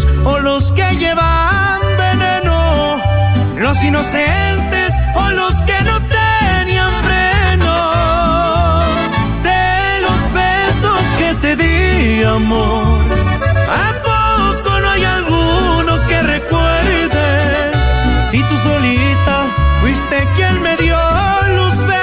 buenos o los que llevan veneno, los inocentes o los que no tenían freno. De los besos que te di, amor,